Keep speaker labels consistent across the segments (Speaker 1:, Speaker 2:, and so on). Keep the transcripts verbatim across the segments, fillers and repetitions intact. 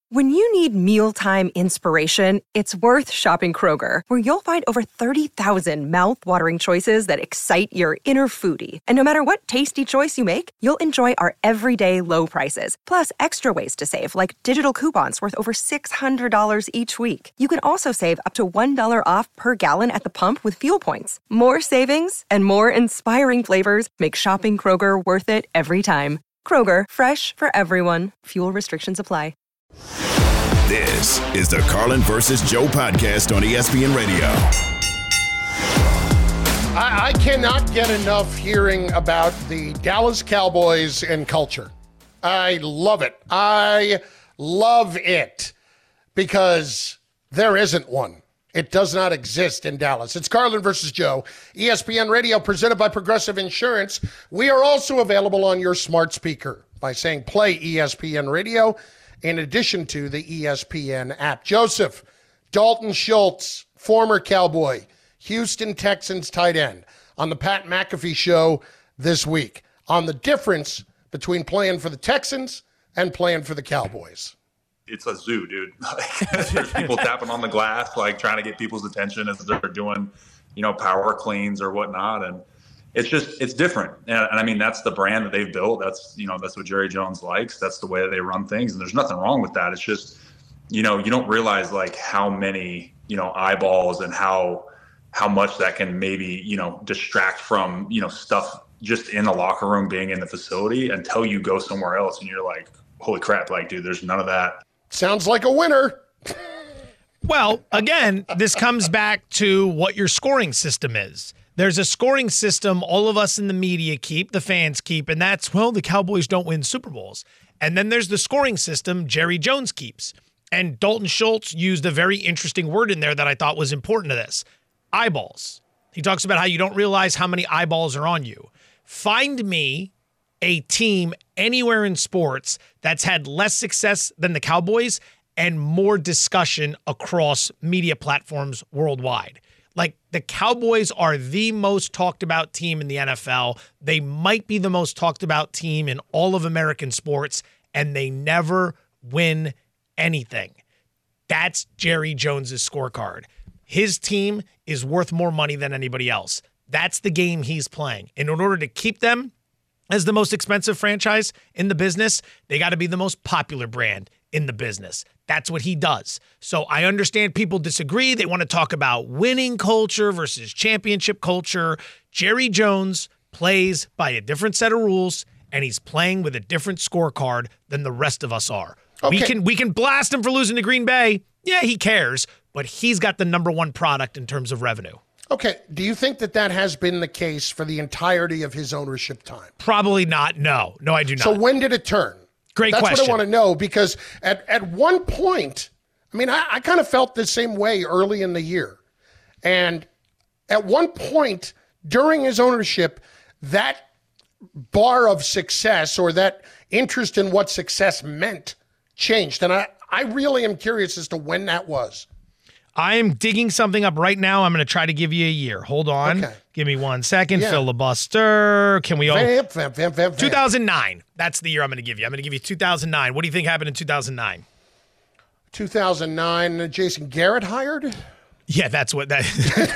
Speaker 1: When you need mealtime inspiration, it's worth shopping Kroger, where you'll find over thirty thousand mouth-watering choices that excite your inner foodie. And no matter what tasty choice you make, you'll enjoy our everyday low prices, plus extra ways to save, like digital coupons worth over six hundred dollars each week. You can also save up to one dollar off per gallon at the pump with fuel points. More savings and more inspiring flavors make shopping Kroger worth it every time. Kroger, fresh for everyone. Fuel restrictions apply.
Speaker 2: This is the Carlin versus Joe podcast on E S P N Radio.
Speaker 3: I, I cannot get enough hearing about the Dallas Cowboys and culture. I love it. I love it because there isn't one. It does not exist in Dallas. It's Carlin versus Joe, E S P N Radio, presented by Progressive Insurance. We are also available on your smart speaker by saying play E S P N Radio, in addition to the E S P N app. Joseph, Dalton Schultz, former Cowboy, Houston Texans tight end, on the Pat McAfee show this week on the difference between playing for the Texans and playing for the Cowboys.
Speaker 4: It's a zoo, dude. There's people tapping on the glass, like trying to get people's attention as they're doing, you know, power cleans or whatnot. And it's just, it's different. And, and I mean, that's the brand that they've built. That's, you know, that's what Jerry Jones likes. That's the way that they run things. And there's nothing wrong with that. It's just, you know, you don't realize like how many, you know, eyeballs and how, how much that can maybe, you know, distract from, you know, stuff just in the locker room, being in the facility, until you go somewhere else and you're like, holy crap, like, dude, there's none of that.
Speaker 3: Sounds like a winner.
Speaker 5: Well, again, this comes back to what your scoring system is. There's a scoring system all of us in the media keep, the fans keep, and that's, well, the Cowboys don't win Super Bowls. And then there's the scoring system Jerry Jones keeps. And Dalton Schultz used a very interesting word in there that I thought was important to this. Eyeballs. He talks about how you don't realize how many eyeballs are on you. Find me a team anywhere in sports that's had less success than the Cowboys and more discussion across media platforms worldwide. Like, the Cowboys are the most talked about team in the N F L. They might be the most talked about team in all of American sports, and they never win anything. That's Jerry Jones's scorecard. His team is worth more money than anybody else. That's the game he's playing. And in order to keep them as the most expensive franchise in the business, they got to be the most popular brand in the business. That's what he does. So I understand people disagree. They want to talk about winning culture versus championship culture. Jerry Jones plays by a different set of rules, and he's playing with a different scorecard than the rest of us are. Okay. We can we can blast him for losing to Green Bay. Yeah, he cares, but he's got the number one product in terms of revenue.
Speaker 3: Okay, do you think that that has been the case for the entirety of his ownership time?
Speaker 5: Probably not. No. No, I do not.
Speaker 3: So when did it turn?
Speaker 5: Great
Speaker 3: That's
Speaker 5: question.
Speaker 3: That's what I want to know, because at, at one point, I mean, I, I kind of felt the same way early in the year. And at one point during his ownership, that bar of success, or that interest in what success meant, changed. And I, I really am curious as to when that was.
Speaker 5: I am digging something up right now. I'm going to try to give you a year. Hold on.
Speaker 3: Okay.
Speaker 5: Give me one second.
Speaker 3: Yeah.
Speaker 5: Filibuster. Can we all?
Speaker 3: Vamp, vamp, vamp, vamp,
Speaker 5: two thousand nine. That's the year I'm going to give you. I'm going to give you two thousand nine. What do you think happened in two thousand nine?
Speaker 3: two thousand nine, Jason Garrett hired?
Speaker 5: Yeah, that's what that.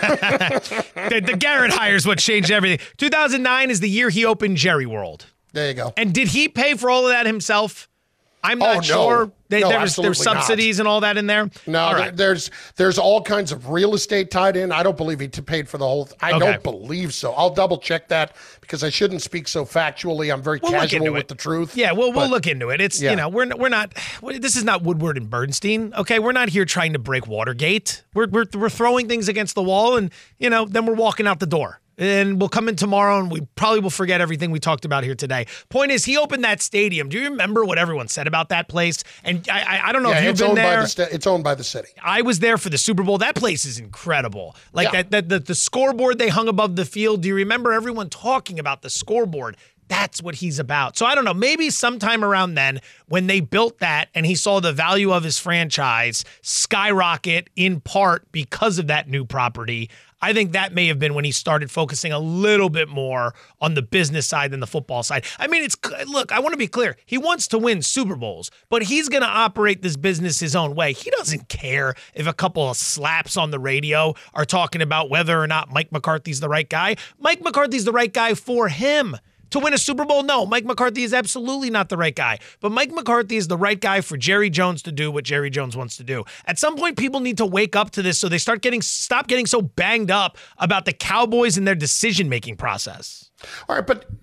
Speaker 5: the, the Garrett hire is what changed everything. two thousand nine is the year he opened Jerry World.
Speaker 3: There you go.
Speaker 5: And did he pay for all of that himself? I'm not
Speaker 3: oh, no.
Speaker 5: sure. They,
Speaker 3: no,
Speaker 5: there's, there's subsidies
Speaker 3: not.
Speaker 5: and all that in there.
Speaker 3: No,
Speaker 5: all
Speaker 3: there,
Speaker 5: right.
Speaker 3: there's there's all kinds of real estate tied in. I don't believe he t- paid for the whole. Th- I
Speaker 5: okay.
Speaker 3: don't believe so. I'll double check that, because I shouldn't speak so factually. I'm very
Speaker 5: we'll
Speaker 3: casual with
Speaker 5: it.
Speaker 3: the truth.
Speaker 5: Yeah, we'll
Speaker 3: but,
Speaker 5: we'll look into it. It's
Speaker 3: yeah.
Speaker 5: you know we're we're not. This is not Woodward and Bernstein. Okay, we're not here trying to break Watergate. We're we're we're throwing things against the wall, and you know then we're walking out the door. And we'll come in tomorrow, and we probably will forget everything we talked about here today. Point is, he opened that stadium. Do you remember what everyone said about that place? And I, I, I don't know
Speaker 3: yeah,
Speaker 5: if you've
Speaker 3: it's
Speaker 5: been
Speaker 3: owned
Speaker 5: there.
Speaker 3: By the st- it's owned by the city.
Speaker 5: I was there for the Super Bowl. That place is incredible. Like
Speaker 3: yeah.
Speaker 5: that, that the, the scoreboard they hung above the field. Do you remember everyone talking about the scoreboard? That's what he's about. So I don't know, maybe sometime around then when they built that and he saw the value of his franchise skyrocket in part because of that new property, I think that may have been when he started focusing a little bit more on the business side than the football side. I mean, it's look, I want to be clear. He wants to win Super Bowls, but he's going to operate this business his own way. He doesn't care if a couple of slaps on the radio are talking about whether or not Mike McCarthy's the right guy. Mike McCarthy's the right guy for him. To win a Super Bowl? No, Mike McCarthy is absolutely not the right guy. But Mike McCarthy is the right guy for Jerry Jones to do what Jerry Jones wants to do. At some point, people need to wake up to this so they start getting stop getting so banged up about the Cowboys and their decision-making process.
Speaker 3: All right, but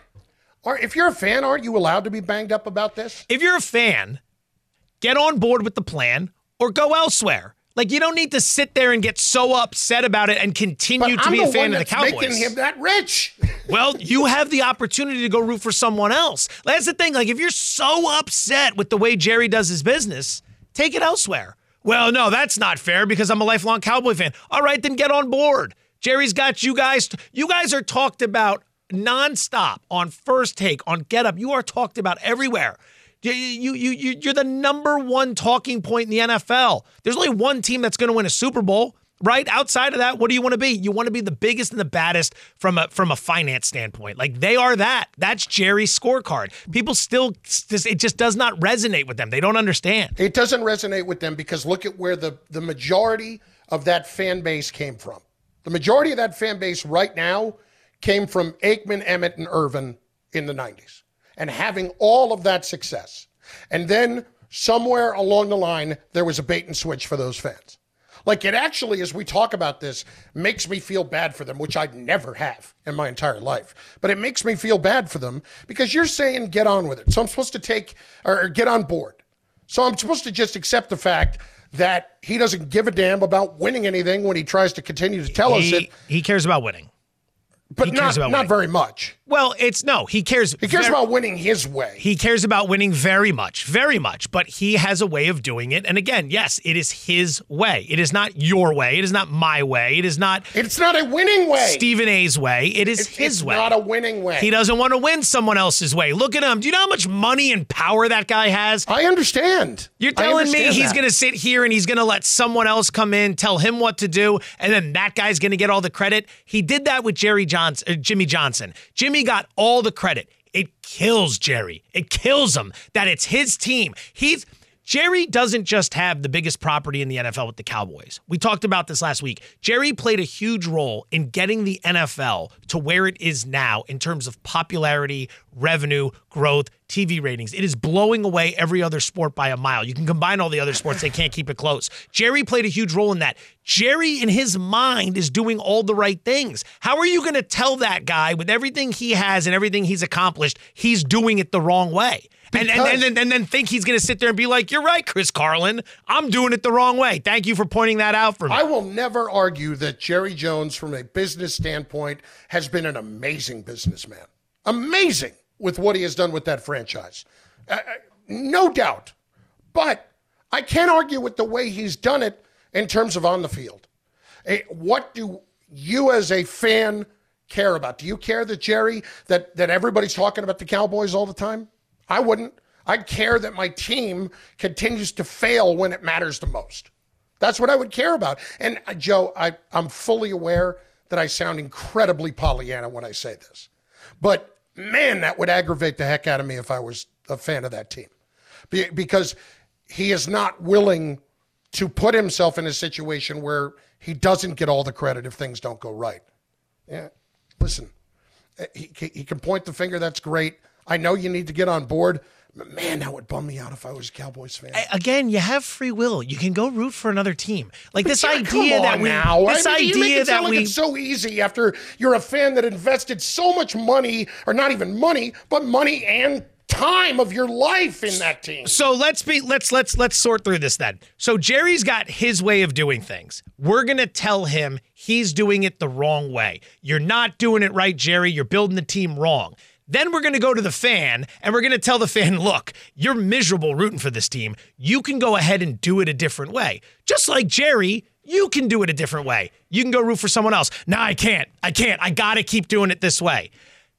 Speaker 3: or if you're a fan, aren't you allowed to be banged up about this?
Speaker 5: If you're a fan, get on board with the plan or go elsewhere. Like, you don't need to sit there and get so upset about it and continue
Speaker 3: but
Speaker 5: to
Speaker 3: I'm
Speaker 5: be
Speaker 3: the
Speaker 5: a fan
Speaker 3: one
Speaker 5: of the
Speaker 3: that's
Speaker 5: Cowboys.
Speaker 3: Making him that rich.
Speaker 5: Well, you have the opportunity to go root for someone else. That's the thing. Like, if you're so upset with the way Jerry does his business, take it elsewhere. Well, no, that's not fair because I'm a lifelong Cowboy fan. All right, then get on board. Jerry's got you guys. You guys are talked about nonstop on First Take, on Get Up. You are talked about everywhere. You, you, you, you're the number one talking point in the N F L. There's only one team that's going to win a Super Bowl, right? Outside of that, what do you want to be? You want to be the biggest and the baddest from a from a finance standpoint. Like, they are that. That's Jerry's scorecard. People still, it just does not resonate with them. They don't understand.
Speaker 3: It doesn't resonate with them because look at where the, the majority of that fan base came from. The majority of that fan base right now came from Aikman, Emmett, and Irvin in the nineties. And having all of that success. And then somewhere along the line, there was a bait and switch for those fans. Like, it actually, as we talk about this, makes me feel bad for them, which I'd never have in my entire life. But it makes me feel bad for them because you're saying get on with it. So I'm supposed to take, or get on board. So I'm supposed to just accept the fact that he doesn't give a damn about winning anything when he tries to continue to tell
Speaker 5: he,
Speaker 3: us it.
Speaker 5: He cares about winning.
Speaker 3: But
Speaker 5: he cares
Speaker 3: not,
Speaker 5: about
Speaker 3: not very much.
Speaker 5: Well, it's no, he cares.
Speaker 3: He cares
Speaker 5: very,
Speaker 3: about winning his way.
Speaker 5: He cares about winning very much, very much. But he has a way of doing it. And again, yes, it is his way. It is not your way. It is not my way. It is not.
Speaker 3: It's not a winning way.
Speaker 5: Stephen A's way. It is
Speaker 3: it's,
Speaker 5: his
Speaker 3: it's
Speaker 5: way.
Speaker 3: It's not a winning way.
Speaker 5: He doesn't want to win someone else's way. Look at him. Do you know how much money and power that guy has?
Speaker 3: I understand.
Speaker 5: You're telling me he's
Speaker 3: that.
Speaker 5: going to sit here and he's going to let someone else come in, tell him what to do, and then that guy's going to get all the credit? He did that with Jerry Johnson, uh, Jimmy Johnson. Jimmy got all the credit. It kills Jerry. It kills him that it's his team. He's Jerry doesn't just have the biggest property in the N F L with the Cowboys. We talked about this last week. Jerry played a huge role in getting the N F L to where it is now in terms of popularity, revenue, growth, T V ratings. It is blowing away every other sport by a mile. You can combine all the other sports, they can't keep it close. Jerry played a huge role in that. Jerry, in his mind, is doing all the right things. How are you going to tell that guy with everything he has and everything he's accomplished, he's doing it the wrong way? And, and, and, and, and then think he's going to sit there and be like, you're right, Chris Carlin. I'm doing it the wrong way. Thank you for pointing that out for me.
Speaker 3: I will never argue that Jerry Jones, from a business standpoint, has been an amazing businessman. Amazing with what he has done with that franchise. Uh, no doubt. But I can't argue with the way he's done it in terms of on the field. Uh, what do you as a fan care about? Do you care that Jerry, that, that everybody's talking about the Cowboys all the time? I wouldn't. I'd care that my team continues to fail when it matters the most. That's what I would care about. And uh, Joe, I, I'm fully aware that I sound incredibly Pollyanna when I say this. But man, that would aggravate the heck out of me if I was a fan of that team. Be, because he is not willing to put himself in a situation where he doesn't get all the credit if things don't go right. Yeah, listen, he, he can point the finger, that's great. I know you need to get on board. Man, that would bum me out if I was a Cowboys fan.
Speaker 5: Again, you have free will. You can go root for another team. Like
Speaker 3: but
Speaker 5: this
Speaker 3: yeah,
Speaker 5: idea that we,
Speaker 3: now.
Speaker 5: this
Speaker 3: I mean,
Speaker 5: idea
Speaker 3: you make it
Speaker 5: that
Speaker 3: sound
Speaker 5: we,
Speaker 3: like it's so easy after you're a fan that invested so much money, or not even money, but money and time of your life in that team.
Speaker 5: So let's be let's let's let's sort through this then. So Jerry's got his way of doing things. We're going to tell him he's doing it the wrong way. You're not doing it right, Jerry. You're building the team wrong. Then we're going to go to the fan, and we're going to tell the fan, look, you're miserable rooting for this team. You can go ahead and do it a different way. Just like Jerry, you can do it a different way. You can go root for someone else. No, I can't. I can't. I got to keep doing it this way.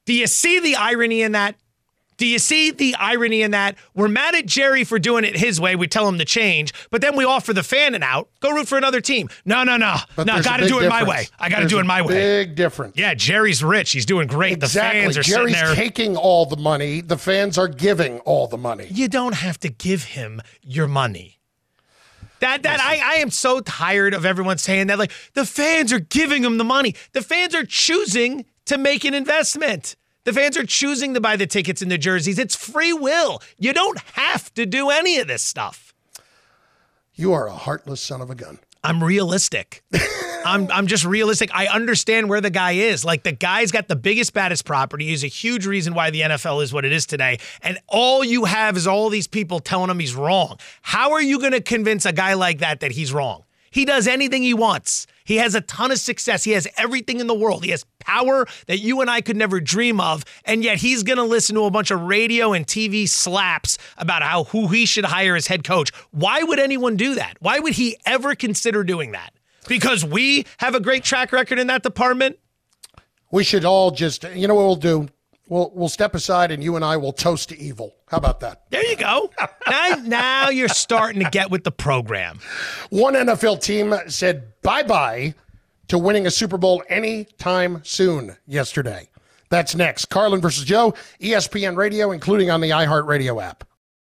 Speaker 5: Do you see the irony in that? Do you see the irony in that? We're mad at Jerry for doing it his way. We tell him to change, but then we offer the fan an out. Go root for another team. No, no, no.
Speaker 3: But
Speaker 5: no, got to do it
Speaker 3: difference.
Speaker 5: my way. I got to
Speaker 3: There's
Speaker 5: do it my way.
Speaker 3: Big difference.
Speaker 5: Yeah, Jerry's rich. He's doing great.
Speaker 3: Exactly.
Speaker 5: The fans are
Speaker 3: Jerry's
Speaker 5: sitting there.
Speaker 3: taking all the money. The fans are giving all the money.
Speaker 5: You don't have to give him your money. That that I, I am so tired of everyone saying that. Like, the fans are giving him the money. The fans are choosing to make an investment. The fans are choosing to buy the tickets and the jerseys. It's free will. You don't have to do any of this stuff.
Speaker 3: You are a heartless son of a gun.
Speaker 5: I'm realistic. I'm I'm just realistic. I understand where the guy is. Like, the guy's got the biggest, baddest property. He's a huge reason why the N F L is what it is today. And all you have is all these people telling him he's wrong. How are you going to convince a guy like that that he's wrong? He does anything he wants. He has a ton of success. He has everything in the world. He has power that you and I could never dream of. And yet he's going to listen to a bunch of radio and T V slaps about how who he should hire as head coach. Why would anyone do that? Why would he ever consider doing that? Because we have a great track record in that department?
Speaker 3: We should all just, you know what we'll do? We'll we'll step aside and you and I will toast to evil. How about that?
Speaker 5: There you go. now, now you're starting to get with the program.
Speaker 3: One N F L team said bye-bye to winning a Super Bowl anytime soon yesterday. That's next. Carlin versus Joe, E S P N Radio, including on the iHeartRadio app.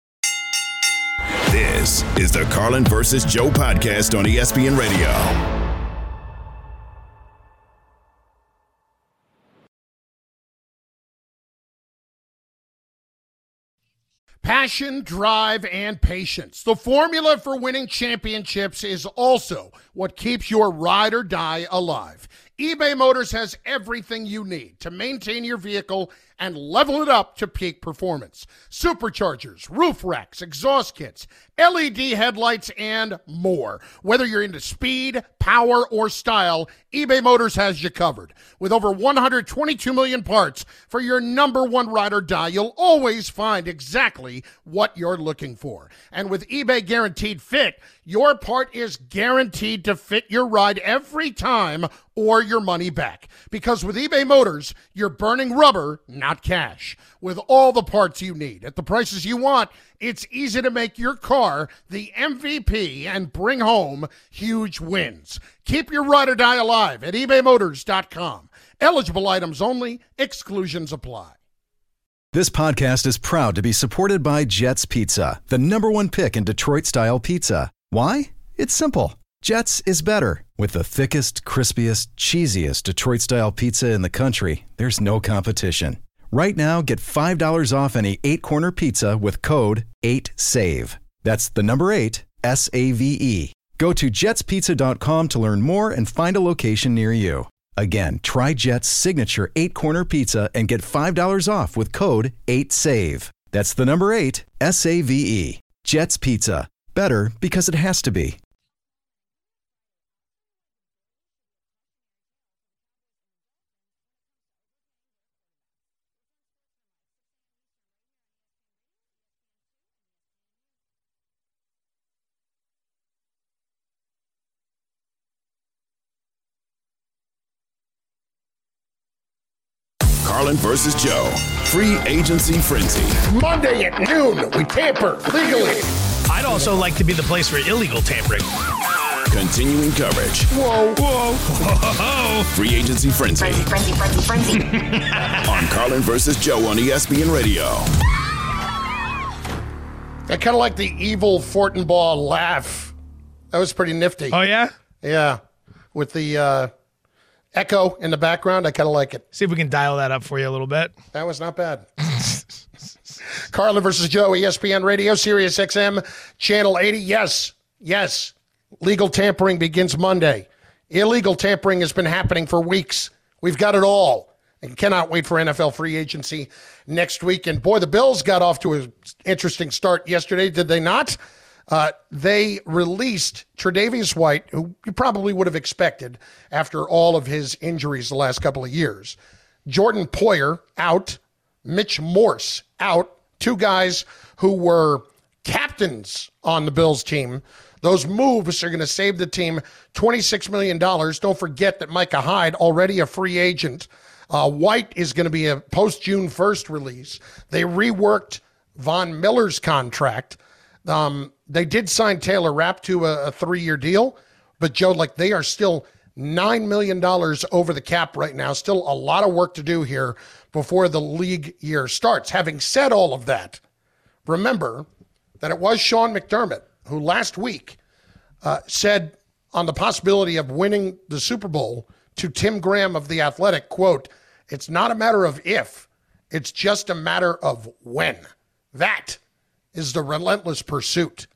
Speaker 2: This is the Carlin versus Joe podcast on E S P N Radio.
Speaker 3: Passion, drive, and patience. The formula for winning championships is also what keeps your ride or die alive. eBay Motors has everything you need to maintain your vehicle and level it up to peak performance. Superchargers, roof racks, exhaust kits, L E D headlights, and more. Whether you're into speed, power, or style, eBay Motors has you covered. With over one hundred twenty-two million parts for your number one ride or die, you'll always find exactly what you're looking for. And with eBay Guaranteed Fit, your part is guaranteed to fit your ride every time or your money back. Because with eBay Motors, you're burning rubber, not cash. With all the parts you need at the prices you want, it's easy to make your car the M V P and bring home huge wins. Keep your ride or die alive at ebay motors dot com. Eligible items only. Exclusions apply.
Speaker 6: This podcast is proud to be supported by Jets Pizza, the number one pick in Detroit-style pizza. Why? It's simple. Jets is better. With the thickest, crispiest, cheesiest Detroit-style pizza in the country, there's no competition. Right now, get five dollars off any eight-corner pizza with code eight save. That's the number eight, S A V E. Go to jets pizza dot com to learn more and find a location near you. Again, try Jet's signature eight-corner pizza and get five dollars off with code eight save. That's the number eight, S A V E. Jet's Pizza. Better because it has to be.
Speaker 2: Carlin versus Joe. Free agency frenzy.
Speaker 3: Monday at noon, we tamper legally.
Speaker 5: I'd also like to be the place for illegal tampering.
Speaker 2: Continuing coverage.
Speaker 3: Whoa,
Speaker 5: whoa, whoa.
Speaker 2: Free agency frenzy.
Speaker 7: Frenzy, frenzy, frenzy, frenzy.
Speaker 2: On Carlin versus Joe on E S P N Radio.
Speaker 3: I kind of like the evil Fortenbaugh laugh. That was pretty nifty.
Speaker 5: Oh, yeah?
Speaker 3: Yeah. With the uh, echo in the background, I kind of like it.
Speaker 5: See if we can dial that up for you a little bit.
Speaker 3: That was not bad. Carlin versus Joe, E S P N Radio, Sirius X M, Channel eighty. Yes, yes. Legal tampering begins Monday. Illegal tampering has been happening for weeks. We've got it all. And cannot wait for N F L free agency next week. And boy, the Bills got off to an interesting start yesterday, did they not? Uh, they released Tre'Davious White, who you probably would have expected after all of his injuries the last couple of years. Jordan Poyer out. Mitch Morse out. Two guys who were captains on the Bills team. Those moves are going to save the team twenty-six million dollars. Don't forget that Micah Hyde, already a free agent, Uh, White is going to be a post-June first release. They reworked Von Miller's contract. Um, they did sign Taylor Rapp to a, a three-year deal, but Joe, like they are still nine million dollars over the cap right now. Still a lot of work to do here before the league year starts. Having said all of that, remember that it was Sean McDermott who last week uh, said on the possibility of winning the Super Bowl to Tim Graham of The Athletic, quote, "It's not a matter of if, it's just a matter of when. That is the relentless pursuit,"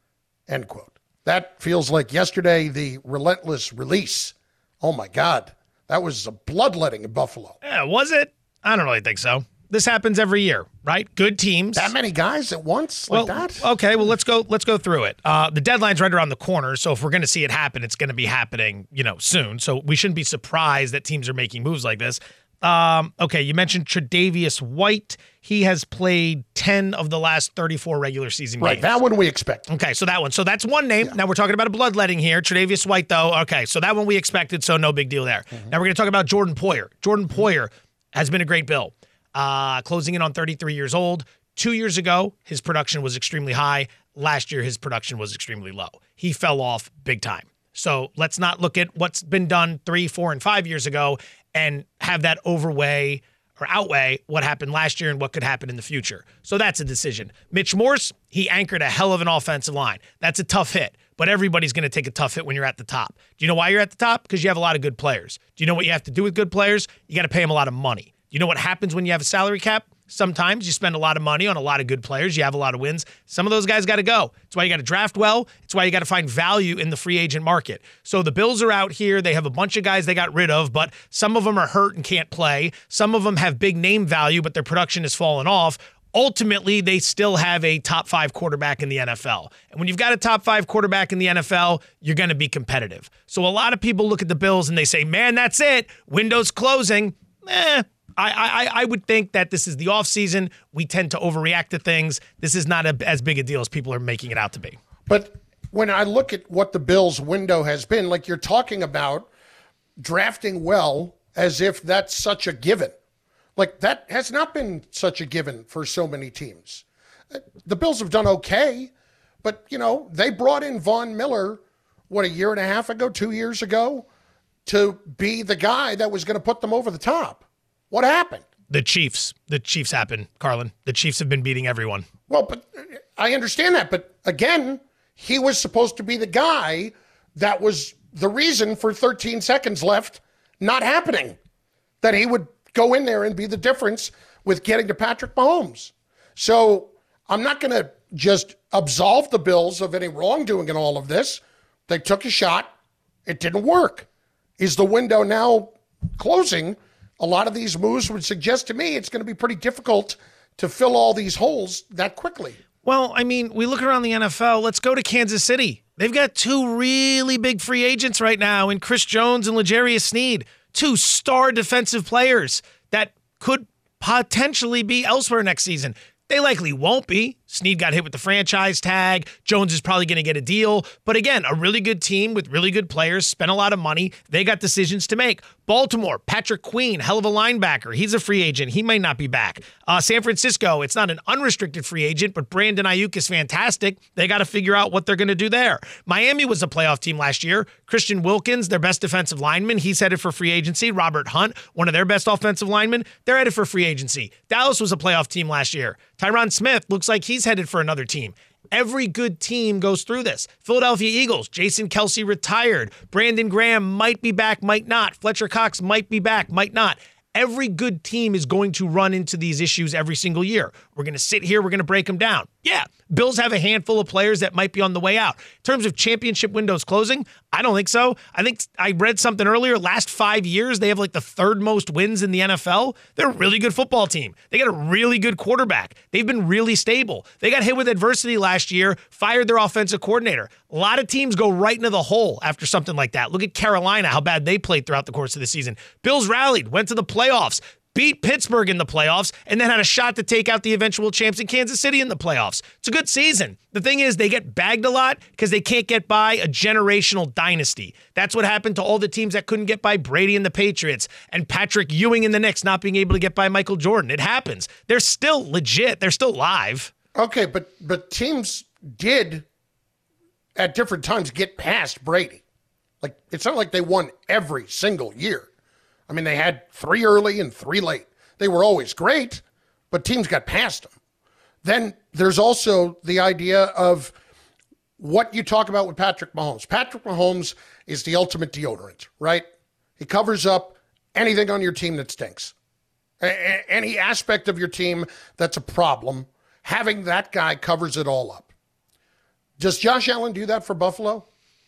Speaker 3: end quote. That feels like yesterday, the relentless release. Oh, my God. That was a bloodletting in Buffalo.
Speaker 5: Yeah, was it? I don't really think so. This happens every year, right? Good teams.
Speaker 3: That many guys at once like
Speaker 5: well,
Speaker 3: that?
Speaker 5: Okay, well, let's go Let's go through it. Uh, the deadline's right around the corner, so if we're going to see it happen, it's going to be happening, you know, soon. So we shouldn't be surprised that teams are making moves like this. Um, okay, you mentioned Tre'Davious White. He has played ten of the last thirty-four regular season
Speaker 3: right,
Speaker 5: games.
Speaker 3: Right, that one we expect.
Speaker 5: Okay, so that one. So that's one name. Yeah. Now we're talking about a bloodletting here. Tre'Davious White, though. Okay, so that one we expected, so no big deal there. Mm-hmm. Now we're going to talk about Jordan Poyer. Jordan Poyer has been a great Bill. Uh, closing in on thirty-three years old. Two years ago, his production was extremely high. Last year, his production was extremely low. He fell off big time. So let's not look at what's been done three, four, and five years ago and have that overweigh or outweigh what happened last year and what could happen in the future. So that's a decision. Mitch Morse, he anchored a hell of an offensive line. That's a tough hit, but everybody's going to take a tough hit when you're at the top. Do you know why you're at the top? Because you have a lot of good players. Do you know what you have to do with good players? You got to pay them a lot of money. You know what happens when you have a salary cap? Sometimes you spend a lot of money on a lot of good players. You have a lot of wins. Some of those guys got to go. It's why you got to draft well. It's why you got to find value in the free agent market. So the Bills are out here. They have a bunch of guys they got rid of, but some of them are hurt and can't play. Some of them have big name value, but their production has fallen off. Ultimately, they still have a top five quarterback in the N F L. And when you've got a top five quarterback in the N F L, you're going to be competitive. So a lot of people look at the Bills and they say, man, that's it. Window's closing. Eh. I, I I would think that this is the offseason. We tend to overreact to things. This is not a, as big a deal as people are making it out to be.
Speaker 3: But when I look at what the Bills' window has been, like you're talking about drafting well as if that's such a given. Like that has not been such a given for so many teams. The Bills have done okay, but, you know, they brought in Von Miller, what, a year and a half ago, two years ago, to be the guy that was going to put them over the top. What happened?
Speaker 5: The Chiefs. The Chiefs happened, Carlin. The Chiefs have been beating everyone.
Speaker 3: Well, but I understand that. But again, he was supposed to be the guy that was the reason for thirteen seconds left not happening. That he would go in there and be the difference with getting to Patrick Mahomes. So I'm not going to just absolve the Bills of any wrongdoing in all of this. They took a shot. It didn't work. Is the window now closing? A lot of these moves would suggest to me it's going to be pretty difficult to fill all these holes that quickly.
Speaker 5: Well, I mean, we look around the N F L. Let's go to Kansas City. They've got two really big free agents right now in Chris Jones and L'Jarius Sneed, two star defensive players that could potentially be elsewhere next season. They likely won't be. Sneed got hit with the franchise tag. Jones is probably going to get a deal. But again, a really good team with really good players, spent a lot of money. They got decisions to make. Baltimore, Patrick Queen, hell of a linebacker. He's a free agent. He might not be back. Uh, San Francisco, it's not an unrestricted free agent, but Brandon Ayuk is fantastic. They got to figure out what they're going to do there. Miami was a playoff team last year. Christian Wilkins, their best defensive lineman, he's headed for free agency. Robert Hunt, one of their best offensive linemen, they're headed for free agency. Dallas was a playoff team last year. Tyron Smith looks like he's headed for another team. Every good team goes through this. Philadelphia Eagles, Jason Kelce retired. Brandon Graham might be back, might not. Fletcher Cox might be back, might not. Every good team is going to run into these issues every single year. We're going to sit here, we're going to break them down. Yeah, Bills have a handful of players that might be on the way out. In terms of championship windows closing, I don't think so. I think I read something earlier. Last five years, they have like the third most wins in the N F L. They're a really good football team. They got a really good quarterback. They've been really stable. They got hit with adversity last year, fired their offensive coordinator. A lot of teams go right into the hole after something like that. Look at Carolina, how bad they played throughout the course of the season. Bills rallied, went to the playoffs. beat Pittsburgh in the playoffs, and then had a shot to take out the eventual champs in Kansas City in the playoffs. It's a good season. The thing is, they get bagged a lot because they can't get by a generational dynasty. That's what happened to all the teams that couldn't get by Brady and the Patriots and Patrick Ewing and the Knicks not being able to get by Michael Jordan. It happens. They're still legit. They're still live.
Speaker 3: Okay, but but teams did at different times get past Brady. Like, it's not like they won every single year. I mean, they had three early and three late. They were always great, but teams got past them. Then there's also the idea of what you talk about with Patrick Mahomes. Patrick Mahomes is the ultimate deodorant, right? He covers up anything on your team that stinks. A- any aspect of your team that's a problem, having that guy covers it all up. Does Josh Allen do that for Buffalo?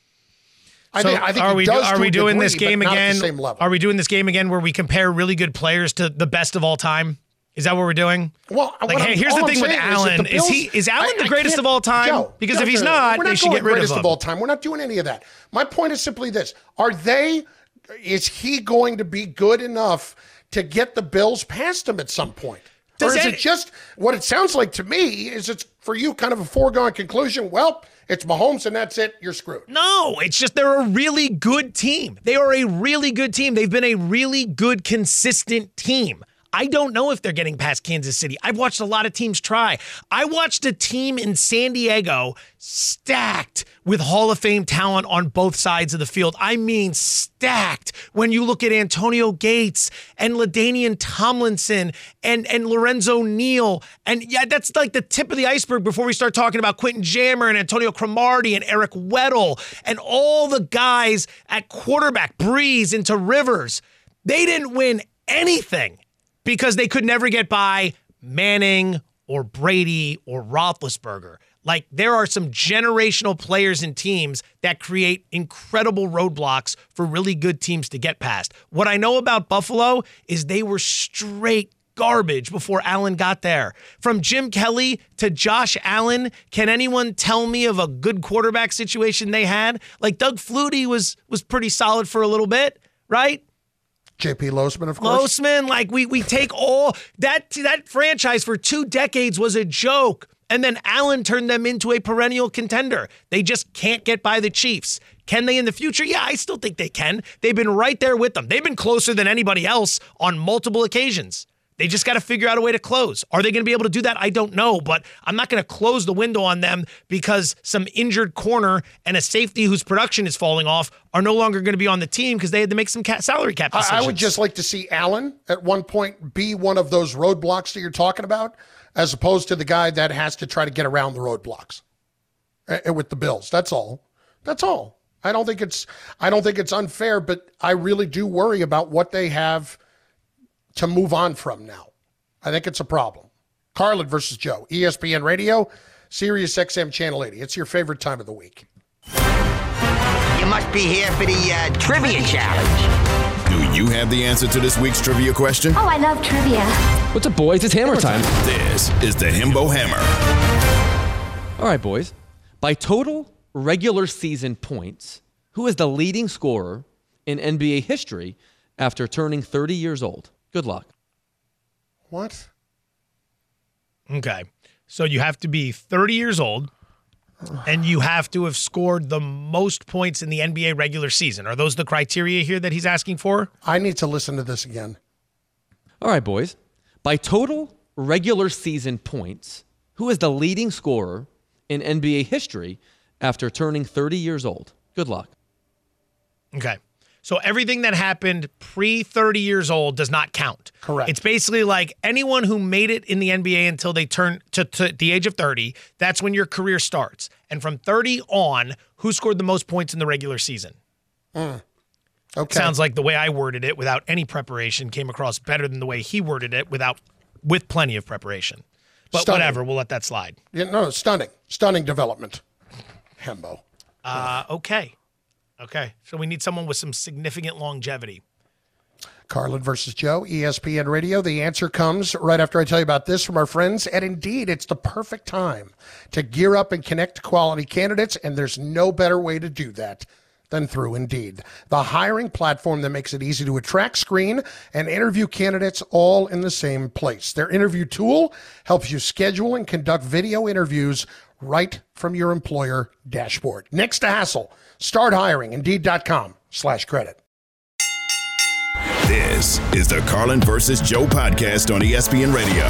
Speaker 3: I
Speaker 5: so
Speaker 3: think, I think
Speaker 5: are
Speaker 3: he
Speaker 5: we
Speaker 3: does
Speaker 5: are
Speaker 3: to
Speaker 5: we
Speaker 3: a
Speaker 5: doing
Speaker 3: degree,
Speaker 5: this game
Speaker 3: but not
Speaker 5: again?
Speaker 3: at the same level.
Speaker 5: Are we doing this game again where we compare really good players to the best of all time? Is that what we're doing?
Speaker 3: Well,
Speaker 5: like, hey,
Speaker 3: I'm,
Speaker 5: here's the
Speaker 3: I'm
Speaker 5: thing with Allen. Is,
Speaker 3: Bills,
Speaker 5: is he is Allen
Speaker 3: I,
Speaker 5: the greatest of all time?
Speaker 3: Joe,
Speaker 5: because
Speaker 3: Joe,
Speaker 5: if he's
Speaker 3: Joe,
Speaker 5: not,
Speaker 3: we're
Speaker 5: they
Speaker 3: not
Speaker 5: should get rid
Speaker 3: greatest
Speaker 5: of him.
Speaker 3: of all time. We're not doing any of that. My point is simply this: Are they? Is he going to be good enough to get the Bills past him at some point?
Speaker 5: Does
Speaker 3: or is
Speaker 5: that,
Speaker 3: it just what it sounds like to me? Is it's for you kind of a foregone conclusion? Well, it's Mahomes and that's it. You're screwed.
Speaker 5: No, it's just they're a really good team. They are a really good team. They've been a really good, consistent team. I don't know if they're getting past Kansas City. I've watched a lot of teams try. I watched a team in San Diego stacked with Hall of Fame talent on both sides of the field. I mean stacked. When you look at Antonio Gates and LaDainian Tomlinson and, and Lorenzo Neal, and yeah, that's like the tip of the iceberg before we start talking about Quentin Jammer and Antonio Cromartie and Eric Weddle and all the guys at quarterback, Breeze into Rivers. They didn't win anything because they could never get by Manning or Brady or Roethlisberger. Like, there are some generational players and teams that create incredible roadblocks for really good teams to get past. What I know about Buffalo is they were straight garbage before Allen got there. From Jim Kelly to Josh Allen, can anyone tell me of a good quarterback situation they had? Like, Doug Flutie was was pretty solid for a little bit, right?
Speaker 3: J P Losman, of course.
Speaker 5: Losman, like we we take all that that franchise for two decades was a joke, and then Allen turned them into a perennial contender. They just can't get by the Chiefs. Can they in the future? Yeah, I still think they can. They've been right there with them. They've been closer than anybody else on multiple occasions. They just got to figure out a way to close. Are they going to be able to do that? I don't know, but I'm not going to close the window on them because some injured corner and a safety whose production is falling off are no longer going to be on the team because they had to make some cap, salary cap decisions.
Speaker 3: I, I would just like to see Allen at one point be one of those roadblocks that you're talking about, as opposed to the guy that has to try to get around the roadblocks uh, with the Bills. That's all. That's all. I don't think it's I don't think it's unfair, but I really do worry about what they have to move on from now. I think it's a problem. Carlin versus Joe, E S P N Radio, Sirius X M Channel eighty. It's your favorite time of the week.
Speaker 7: You must be here for the uh, trivia challenge.
Speaker 2: Do you have the answer to this week's trivia question?
Speaker 8: Oh, I love trivia.
Speaker 9: What's up, boys? It's hammer time.
Speaker 2: This is the Himbo Hammer.
Speaker 9: All right, boys. By total regular season points, who is the leading scorer in N B A history after turning thirty years old? Good luck.
Speaker 3: What?
Speaker 5: Okay. So you have to be thirty years old, and you have to have scored the most points in the N B A regular season. Are those the criteria here that he's asking for?
Speaker 3: I need to listen to this again.
Speaker 9: All right, boys. By total regular season points, who is the leading scorer in N B A history after turning thirty years old? Good luck.
Speaker 5: Okay. So everything that happened pre thirty years old does not count.
Speaker 3: Correct.
Speaker 5: It's basically like anyone who made it in the N B A until they turn to, to the age of thirty, that's when your career starts. And from thirty on, who scored the most points in the regular season?
Speaker 3: Mm. Okay.
Speaker 5: Sounds like the way I worded it without any preparation came across better than the way he worded it without with plenty of preparation. But
Speaker 3: Stunning.
Speaker 5: whatever, we'll let that slide.
Speaker 3: Yeah, no, stunning. Stunning development. Hembo.
Speaker 5: Uh, okay. Okay. So we need someone with some significant longevity.
Speaker 3: Carlin versus Joe, E S P N Radio. The answer comes right after I tell you about this from our friends at Indeed. It's the perfect time to gear up and connect to quality candidates, and there's no better way to do that than through Indeed, the hiring platform that makes it easy to attract, screen, and interview candidates all in the same place. Their interview tool helps you schedule and conduct video interviews right from your employer dashboard. Next to hassle, start hiring. Indeed.com slash credit.
Speaker 2: This is the Carlin versus Joe podcast on E S P N Radio.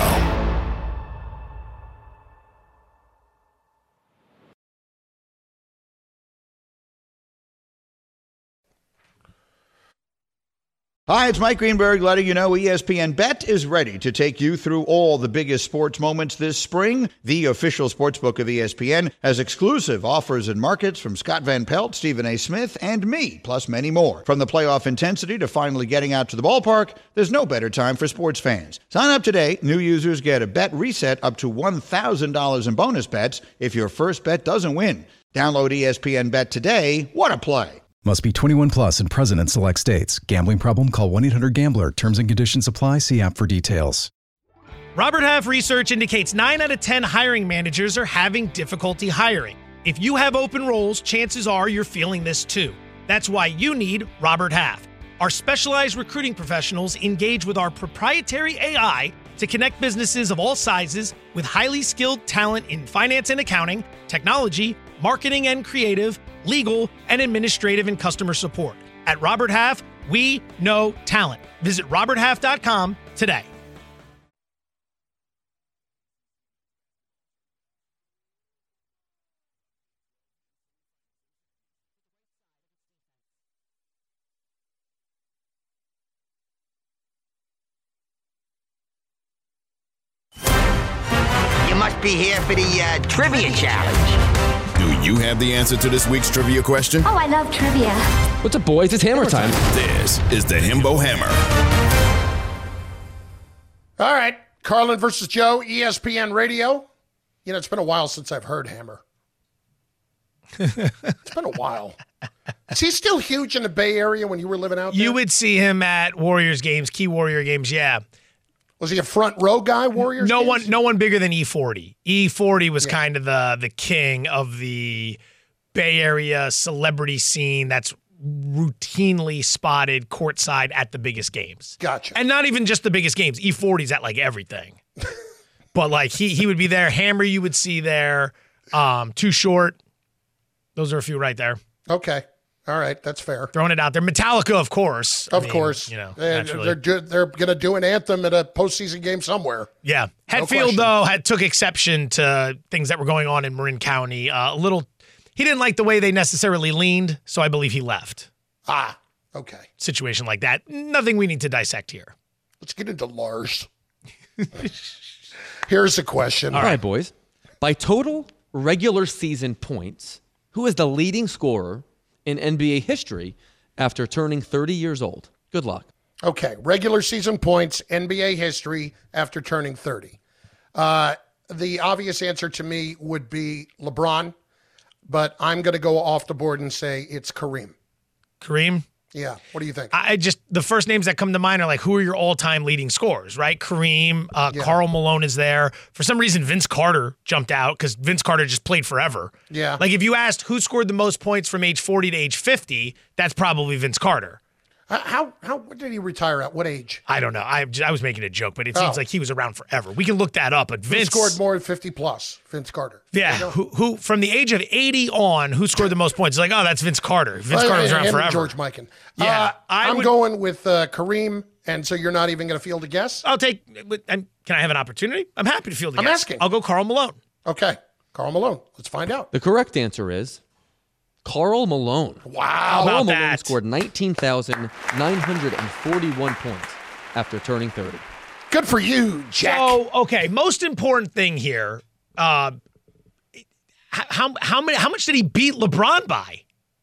Speaker 8: Hi, it's Mike Greenberg letting you know E S P N Bet is ready to take you through all the biggest sports moments this spring. The official sportsbook of E S P N has exclusive offers and markets from Scott Van Pelt, Stephen A. Smith, and me, plus many more. From the playoff intensity to finally getting out to the ballpark, there's no better time for sports fans. Sign up today. New users get a bet reset up to one thousand dollars in bonus bets if your first bet doesn't win. Download E S P N Bet today. What a play.
Speaker 6: Must be twenty-one plus and present in select states. Gambling problem? Call one eight hundred gambler. Terms and conditions apply. See app for details.
Speaker 5: Robert Half research indicates nine out of ten hiring managers are having difficulty hiring. If you have open roles, chances are you're feeling this too. That's why you need Robert Half. Our specialized recruiting professionals engage with our proprietary A I to connect businesses of all sizes with highly skilled talent in finance and accounting, technology, marketing and creative, legal, and administrative and customer support. At Robert Half, we know talent. Visit robert half dot com today.
Speaker 7: You must be here for the uh, trivia challenge.
Speaker 2: Do you have the answer to this week's trivia question?
Speaker 10: Oh, I love trivia.
Speaker 9: What's up, boys? It's hammer time.
Speaker 2: This is the Himbo Hammer.
Speaker 3: All right, Carlin versus Joe, E S P N Radio. You know, it's been a while since I've heard Hammer. It's been a while. Is he still huge in the Bay Area when you were living out there?
Speaker 5: You would see him at Warriors games, key Warrior games, yeah.
Speaker 3: Was he a front row guy, Warriors
Speaker 5: No
Speaker 3: games?
Speaker 5: one no one bigger than E forty. E forty was
Speaker 3: Yeah.
Speaker 5: kind of the the king of the Bay Area celebrity scene that's routinely spotted courtside at the biggest games.
Speaker 3: Gotcha.
Speaker 5: And not even just the biggest games. E forty's at like everything. But like he he would be there. Hammer you would see there. Um, Too Short. Those are a few right there.
Speaker 3: Okay. All right, that's fair.
Speaker 5: Throwing it out there. Metallica, of course. I
Speaker 3: Of
Speaker 5: mean,
Speaker 3: course.
Speaker 5: You know,
Speaker 3: And
Speaker 5: naturally.
Speaker 3: they're do- they're going to do an anthem at a postseason game somewhere.
Speaker 5: Yeah.
Speaker 3: No
Speaker 5: Hetfield,
Speaker 3: question.
Speaker 5: though, had took exception to things that were going on in Marin County. Uh, a little, he didn't like the way they necessarily leaned, so I believe he left.
Speaker 3: Ah, okay.
Speaker 5: Situation like that. Nothing we need to dissect here.
Speaker 3: Let's get into Lars. Here's the question.
Speaker 9: All right, boys. By total regular season points, who is the leading scorer in N B A history after turning thirty years old? Good luck.
Speaker 3: Okay, regular season points, N B A history after turning thirty. Uh, the obvious answer to me would be LeBron, but I'm going to go off the board and say it's Kareem.
Speaker 5: Kareem?
Speaker 3: Yeah, what do you think?
Speaker 5: I just, the first names that come to mind are like, who are your all-time leading scorers, right? Kareem, uh,
Speaker 3: Yeah.
Speaker 5: Karl Malone is there. For some reason, Vince Carter jumped out because Vince Carter just played forever.
Speaker 3: Yeah.
Speaker 5: Like if you asked who scored the most points from age forty to age fifty, that's probably Vince Carter.
Speaker 3: Uh, how how what did he retire at? What age?
Speaker 5: I don't know. I, I was making a joke, but it seems
Speaker 3: Oh.
Speaker 5: like he was around forever. We can look that up. But
Speaker 3: Who
Speaker 5: Vince
Speaker 3: scored more than fifty plus? Vince Carter.
Speaker 5: Yeah, who, who from the age of eighty on, who scored the most points? It's like, oh, that's Vince Carter. Vince
Speaker 3: Uh,
Speaker 5: Carter was
Speaker 3: him
Speaker 5: around
Speaker 3: and
Speaker 5: forever.
Speaker 3: George Mikan.
Speaker 5: Yeah,
Speaker 3: Uh,
Speaker 5: I
Speaker 3: I'm
Speaker 5: would-
Speaker 3: going with uh, Kareem, and so you're not even going to field a guess?
Speaker 5: I'll take. I'm, can I have an opportunity? I'm happy to field a
Speaker 3: I'm
Speaker 5: guess.
Speaker 3: asking.
Speaker 5: I'll go Karl Malone.
Speaker 3: Okay, Karl Malone. Let's find out.
Speaker 9: The correct answer is Karl Malone.
Speaker 3: Wow.
Speaker 5: How
Speaker 9: Karl
Speaker 5: about
Speaker 9: Malone
Speaker 5: that?
Speaker 9: scored nineteen thousand nine hundred forty-one points after turning thirty.
Speaker 3: Good for you, Jack.
Speaker 5: So, okay, most important thing here. Uh, h- how how many? How much did he beat LeBron by?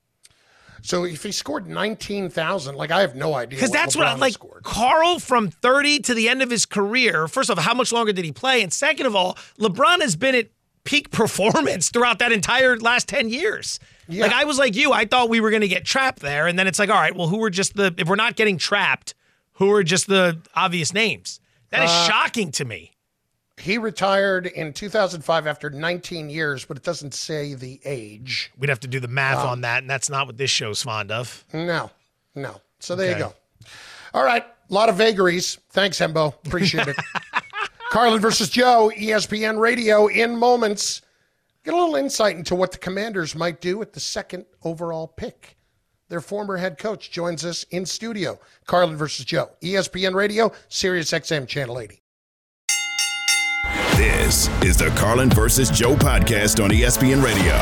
Speaker 3: So if he scored nineteen thousand, like I have no idea.
Speaker 5: Because that's what I
Speaker 3: LeBron
Speaker 5: like.
Speaker 3: scored.
Speaker 5: Carl from thirty to the end of his career. First off, how much longer did he play? And second of all, LeBron has been at peak performance throughout that entire last ten years.
Speaker 3: Yeah.
Speaker 5: Like I was like you, I thought we were going to get trapped there, and then it's like, all right, well, who are just the? If we're not getting trapped, who are just the obvious names? That is
Speaker 3: Uh,
Speaker 5: shocking to me.
Speaker 3: He retired in two thousand five after nineteen years, but it doesn't say the age.
Speaker 5: We'd have to do the math
Speaker 3: Um,
Speaker 5: on that, and that's not what this show's fond of.
Speaker 3: No, no. So there
Speaker 5: Okay.
Speaker 3: you go. All right. A lot of vagaries. Thanks, Hembo. Appreciate it. Carlin versus Joe, E S P N Radio in moments. Get a little insight into what the Commanders might do at the second overall pick. Their former head coach joins us in studio. Carlin versus Joe, E S P N Radio, Sirius X M Channel eighty.
Speaker 2: This is the Carlin versus Joe podcast on E S P N Radio.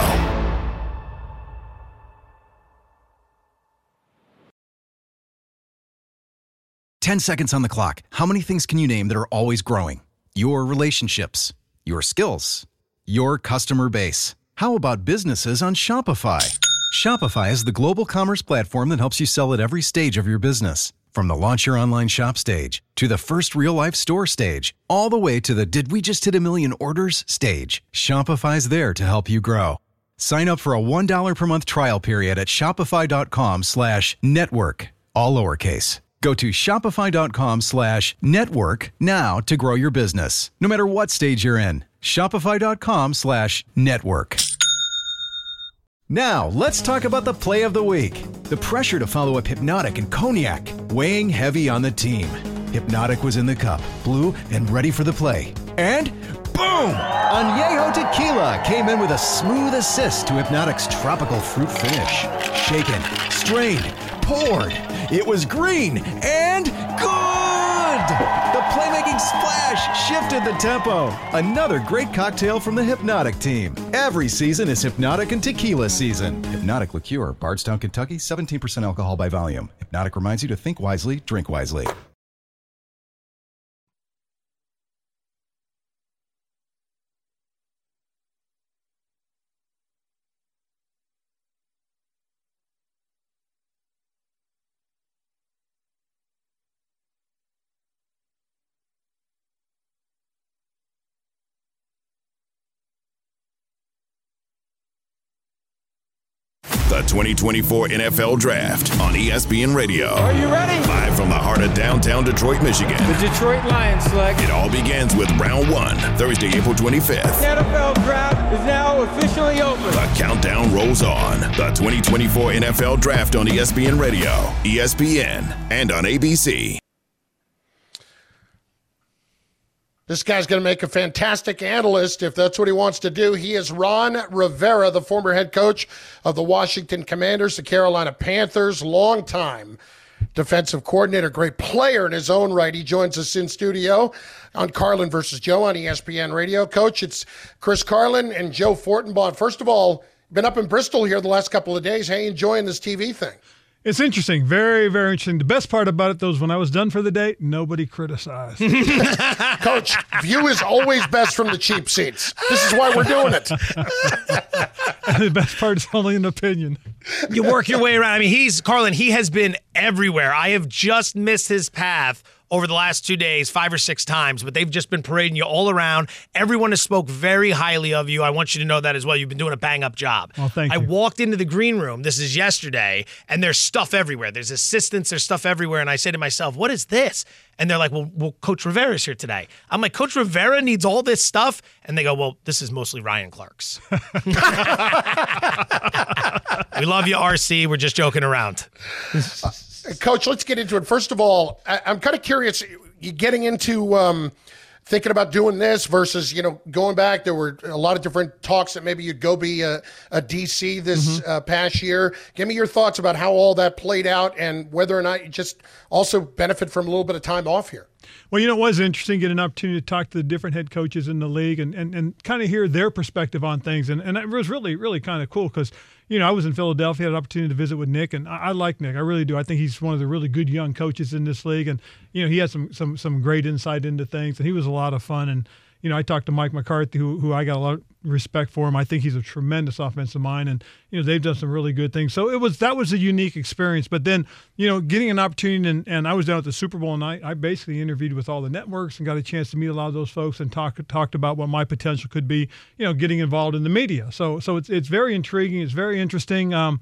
Speaker 6: ten seconds on the clock. How many things can you name that are always growing? Your relationships, your skills, your customer base. How about businesses on Shopify? Shopify is the global commerce platform that helps you sell at every stage of your business. From the launch your online shop stage to the first real life store stage, all the way to the did we just hit a million orders stage. Shopify's there to help you grow. Sign up for a one dollar per month trial period at shopify.com slash network, all lowercase. Go to shopify.com slash network now to grow your business, no matter what stage you're in. Shopify.com slash network. Now, let's talk about the play of the week. The pressure to follow up Hypnotic and Cognac, weighing heavy on the team. Hypnotic was in the cup, blue, and ready for the play. And boom! Añejo Tequila came in with a smooth assist to Hypnotic's tropical fruit finish. Shaken, strained, poured. It was green and good! The playmaking splash shifted the tempo. Another great cocktail from the Hypnotic team. Every season is Hypnotic and Tequila season. Hypnotic Liqueur, Bardstown, Kentucky, seventeen percent alcohol by volume. Hypnotic reminds you to think wisely, drink wisely.
Speaker 2: The twenty twenty-four N F L Draft on E S P N Radio.
Speaker 10: Are you ready?
Speaker 2: Live from the heart of downtown Detroit, Michigan.
Speaker 10: The Detroit Lions select.
Speaker 2: It all begins with round one, Thursday, April twenty-fifth.
Speaker 10: The N F L Draft is now officially open.
Speaker 2: The countdown rolls on. The twenty twenty-four N F L Draft on E S P N Radio, E S P N, and on A B C.
Speaker 3: This guy's going to make a fantastic analyst if that's what he wants to do. He is Ron Rivera, the former head coach of the Washington Commanders, the Carolina Panthers, longtime defensive coordinator, great player in his own right. He joins us in studio on Carlin versus Joe on E S P N Radio. Coach, it's Chris Carlin and Joe Fortenbaugh. First of all, been up in Bristol here the last couple of days. How are you enjoying this T V thing?
Speaker 11: It's interesting. Very, very interesting. The best part about it, though, is when I was done for the day, nobody criticized.
Speaker 3: Coach, view is always best from the cheap seats. This is why we're doing it.
Speaker 11: The best part is only an opinion.
Speaker 5: You work your way around. I mean, he's, Carlin, he has been everywhere. I have just missed his path over the last two days, five or six times, but they've just been parading you all around. Everyone has spoke very highly of you. I want you to know that as well. You've been doing a bang-up job.
Speaker 11: Well, thank
Speaker 5: I
Speaker 11: you.
Speaker 5: walked into the green room, this is yesterday, and there's stuff everywhere. There's assistants, there's stuff everywhere, and I say to myself, what is this? And they're like, well, well, Coach Rivera's here today. I'm like, Coach Rivera needs all this stuff? And they go, well, this is mostly Ryan Clark's. We love you, R C. We're just joking around.
Speaker 3: Coach, let's get into it. First of all, I, I'm kind of curious, you getting into um, thinking about doing this versus, you know, going back. There were a lot of different talks that maybe you'd go be a, a D C this mm-hmm. uh, past year. Give me your thoughts about how all that played out and whether or not you just also benefit from a little bit of time off here.
Speaker 11: Well, you know, it was interesting getting an opportunity to talk to the different head coaches in the league and, and, and kind of hear their perspective on things. And, and it was really, really kind of cool because, you know, I was in Philadelphia, had an opportunity to visit with Nick, and I, I like Nick. I really do. I think he's one of the really good young coaches in this league. And, you know, he had some some some great insight into things, and he was a lot of fun. And, you know, I talked to Mike McCarthy, who, who I got a lot of respect for him. I think he's a tremendous offensive mind, and, you know, they've done some really good things. So it was that was a unique experience. But then, you know, getting an opportunity, and, and I was down at the Super Bowl, and I, I basically interviewed with all the networks and got a chance to meet a lot of those folks and talk, talked about what my potential could be, you know, getting involved in the media. So so it's it's very intriguing. It's very interesting. Um,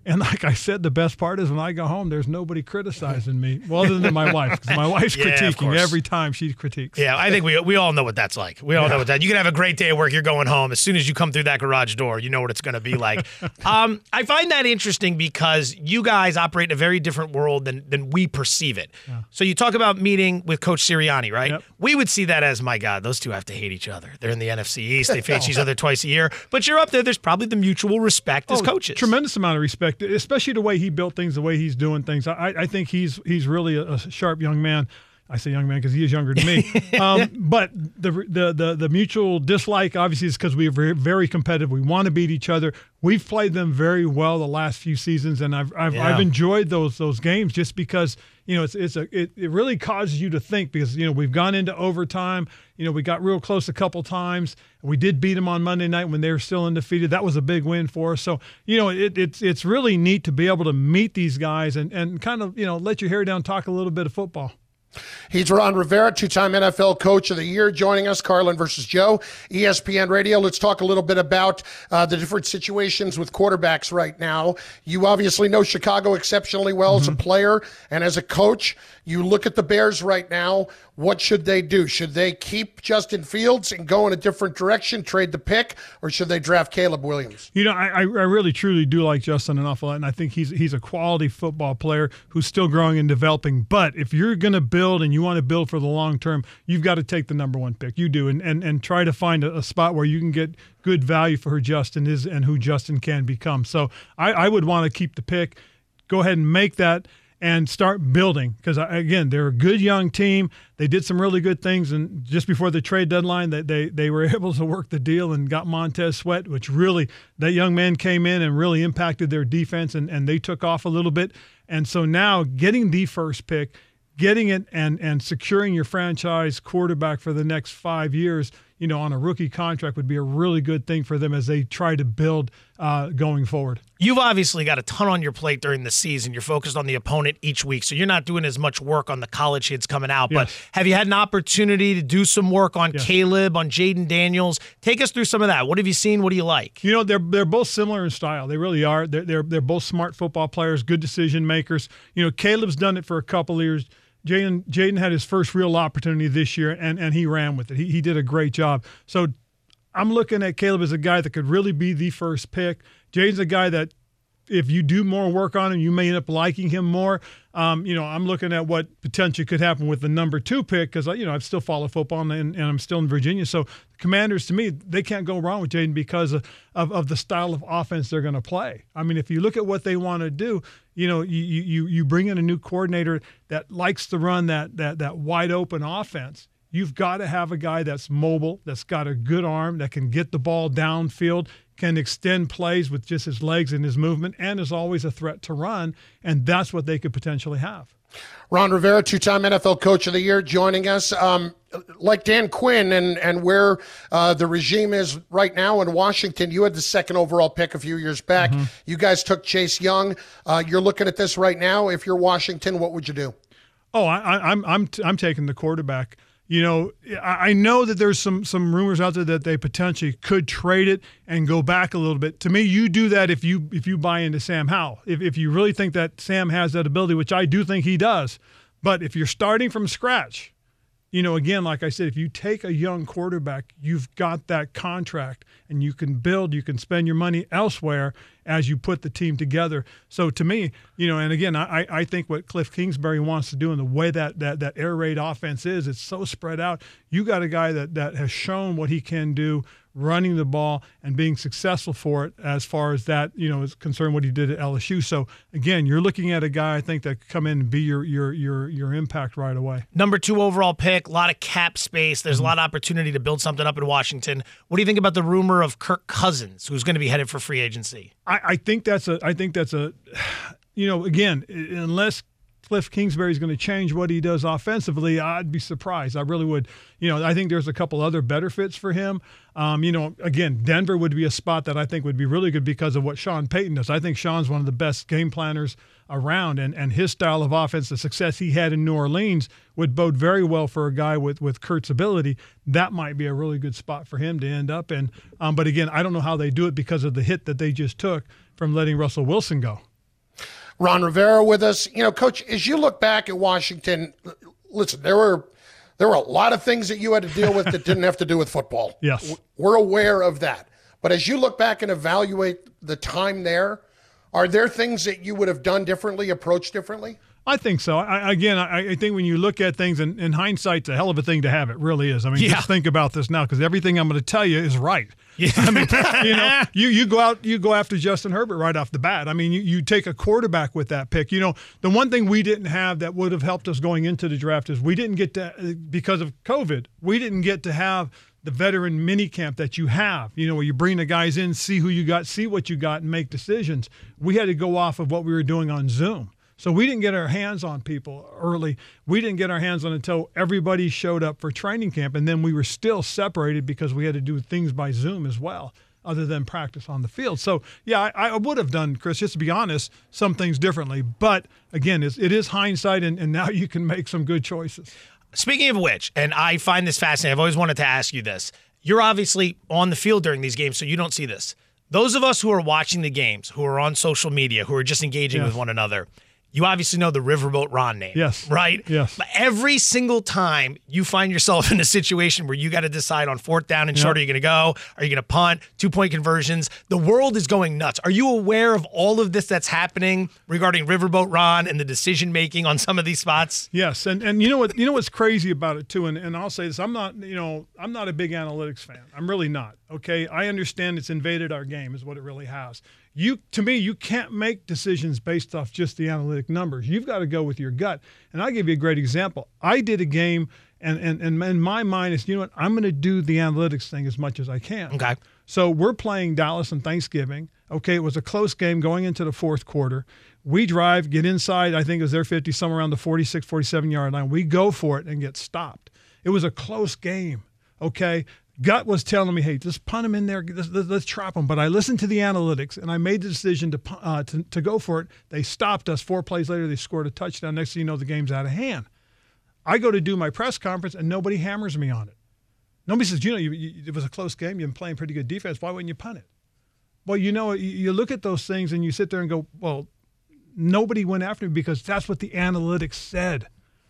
Speaker 11: And like I said, the best part is when I go home, there's nobody criticizing me. Well, other than my wife, because my wife's
Speaker 5: Yeah, of
Speaker 11: critiquing
Speaker 5: course.
Speaker 11: every time she critiques.
Speaker 5: Yeah, I think we we all know what that's like. We all know what that. You can have a great day at work. You're going home. As soon as you come through that garage door, you know what it's going to be like. um, I find that interesting because you guys operate in a very different world than than we perceive it.
Speaker 11: Yeah.
Speaker 5: So you talk about meeting with Coach Sirianni, right?
Speaker 11: Yep.
Speaker 5: We would see that as, my God, those two have to hate each other. They're in the N F C East. They face each other twice a year. But you're up there. There's probably the mutual respect as
Speaker 11: Oh,
Speaker 5: coaches.
Speaker 11: Tremendous amount of respect, especially the way he built things, the way he's doing things. I, I think he's he's really a, a sharp young man. I say young man because he is younger than me. um, but the, the the the mutual dislike obviously is because we're very, very competitive. We want to beat each other. We've played them very well the last few seasons, and I've I've,
Speaker 5: Yeah.
Speaker 11: I've enjoyed those those games just because you know it's it's a it, it really causes you to think because you know we've gone into overtime. You know we got real close a couple times. We did beat them on Monday night when they were still undefeated. That was a big win for us. So you know it, it's it's really neat to be able to meet these guys and and kind of you know let your hair down, talk a little bit of football.
Speaker 3: He's Ron Rivera, two-time N F L Coach of the Year, joining us, Carlin versus Joe, E S P N Radio. Let's talk a little bit about uh, the different situations with quarterbacks right now. You obviously know Chicago exceptionally well mm-hmm. as a player and as a coach. You look at the Bears right now. What should they do? Should they keep Justin Fields and go in a different direction, trade the pick, or should they draft Caleb Williams?
Speaker 11: You know, I, I really, truly do like Justin an awful lot, and I think he's he's a quality football player who's still growing and developing. But if you're going to build and you want to build for the long term, you've got to take the number one pick. You do, and and, and try to find a, a spot where you can get good value for who Justin is and who Justin can become. So I, I would want to keep the pick, go ahead and make that, and start building because, again, they're a good young team. They did some really good things, and just before the trade deadline, they, they, they were able to work the deal and got Montez Sweat, which really, that young man came in and really impacted their defense, and, and they took off a little bit. And so now getting the first pick, getting it and, and securing your franchise quarterback for the next five years, you know, on a rookie contract would be a really good thing for them as they try to build uh, going forward.
Speaker 5: You've obviously got a ton on your plate during the season. You're focused on the opponent each week, so you're not doing as much work on the college kids coming out.
Speaker 11: Yes.
Speaker 5: But have you had an opportunity to do some work on
Speaker 11: Yes.
Speaker 5: Caleb, on Jaden Daniels? Take us through some of that. What have you seen? What do you like?
Speaker 11: You know, they're they're both similar in style. They really are. They're they're, they're both smart football players, good decision makers. You know, Caleb's done it for a couple of years. Jaden Jaden had his first real opportunity this year, and, and he ran with it. He he did a great job. So I'm looking at Caleb as a guy that could really be the first pick. Jaden's a guy that if you do more work on him, you may end up liking him more. Um, you know, I'm looking at what potentially could happen with the number two pick because, you know, I still follow football and, and I'm still in Virginia. So the Commanders, to me, they can't go wrong with Jaden because of, of, of the style of offense they're going to play. I mean, if you look at what they want to do, you know, you you you bring in a new coordinator that likes to run that that that wide open offense. You've got to have a guy that's mobile, that's got a good arm, that can get the ball downfield, can extend plays with just his legs and his movement, and is always a threat to run, and that's what they could potentially have.
Speaker 3: Ron Rivera, two-time N F L Coach of the Year, joining us. Um, like Dan Quinn and, and where uh, the regime is right now in Washington, you had the second overall pick a few years back. Mm-hmm. You guys took Chase Young. Uh, you're looking at this right now. If you're Washington, what would you do?
Speaker 11: Oh, I, I'm I'm t- I'm taking the quarterback. You know, I know that there's some some rumors out there that they potentially could trade it and go back a little bit. To me, you do that if you if you buy into Sam Howell. If if you really think that Sam has that ability, which I do think he does. But if you're starting from scratch, you know, again, like I said, if you take a young quarterback, you've got that contract and you can build, you can spend your money elsewhere as you put the team together. So to me, you know, and again, I, I think what Cliff Kingsbury wants to do and the way that that that air raid offense is, it's so spread out. You got a guy that that has shown what he can do running the ball and being successful for it as far as that, you know, is concerned what he did at L S U. So again, you're looking at a guy I think that could come in and be your your your your impact right away.
Speaker 5: Number two overall pick, a lot of cap space. There's mm-hmm. a lot of opportunity to build something up in Washington. What do you think about the rumor of Kirk Cousins, who's going to be headed for free agency?
Speaker 11: I, I think that's a I think that's a you know, again, unless Cliff Kingsbury is going to change what he does offensively, I'd be surprised. I really would. You know, I think there's a couple other better fits for him. Um, you know, again, Denver would be a spot that I think would be really good because of what Sean Payton does. I think Sean's one of the best game planners around, and, and his style of offense, the success he had in New Orleans, would bode very well for a guy with, with Kurt's ability. That might be a really good spot for him to end up in. Um, but again, I don't know how they do it because of the hit that they just took from letting Russell Wilson go.
Speaker 3: Ron Rivera with us. You know, Coach, as you look back at Washington, listen, there were there were a lot of things that you had to deal with that didn't have to do with football.
Speaker 11: Yes.
Speaker 3: We're aware of that. But as you look back and evaluate the time there, are there things that you would have done differently, approached differently?
Speaker 11: I think so. I, again, I, I think when you look at things, and in hindsight's a hell of a thing to have. It really is. I mean,
Speaker 5: Yeah.
Speaker 11: just think about this now, because everything I'm going to tell you is right.
Speaker 5: Yeah.
Speaker 11: I mean, you know, you, you go out, you go after Justin Herbert right off the bat. I mean, you, you take a quarterback with that pick. You know, the one thing we didn't have that would have helped us going into the draft is we didn't get to, because of COVID, we didn't get to have the veteran mini camp that you have, you know, where you bring the guys in, see who you got, see what you got, and make decisions. We had to go off of what we were doing on Zoom. So we didn't get our hands on people early. We didn't get our hands on until everybody showed up for training camp, and then we were still separated because we had to do things by Zoom as well, other than practice on the field. So, yeah, I, I would have done, Chris, just to be honest, some things differently. But, again, it's, it is hindsight, and, and now you can make some good choices.
Speaker 5: Speaking of which, and I find this fascinating, I've always wanted to ask you this. You're obviously on the field during these games, so you don't see this. Those of us who are watching the games, who are on social media, who are just engaging
Speaker 11: Yes.
Speaker 5: with one another, you obviously know the Riverboat Ron name.
Speaker 11: Yes.
Speaker 5: Right?
Speaker 11: Yes.
Speaker 5: But every single time you find yourself in a situation where you got to decide on fourth down and short,
Speaker 11: Yep.
Speaker 5: are you going to go? Are you going to punt? Two-point conversions. The world is going nuts. Are you aware of all of this that's happening regarding Riverboat Ron and the decision-making on some of these spots?
Speaker 11: Yes, and, and you know what you know what's crazy about it too, and, and I'll say this, I'm not you know I'm not a big analytics fan. I'm really not. Okay, I understand it's invaded our game, is what it really has. You to me, you can't make decisions based off just the analytic numbers. You've got to go with your gut. And I'll give you a great example. I did a game, and and, and in my mind is, you know what, I'm going to do the analytics thing as much as I can.
Speaker 5: Okay.
Speaker 11: So we're playing Dallas on Thanksgiving. Okay, it was a close game going into the fourth quarter. We drive, get inside, I think it was their fifty, somewhere around the forty-six, forty-seven-yard line. We go for it and get stopped. It was a close game, okay? Gut was telling me, hey, just punt him in there. Let's, let's trap him. But I listened to the analytics, and I made the decision to, uh, to to go for it. They stopped us. Four plays later, they scored a touchdown. Next thing you know, the game's out of hand. I go to do my press conference, and nobody hammers me on it. Nobody says, you know, you, you, it was a close game. You've been playing pretty good defense. Why wouldn't you punt it? Well, you know, you, you look at those things, and you sit there and go, well, nobody went after me because that's what the analytics said.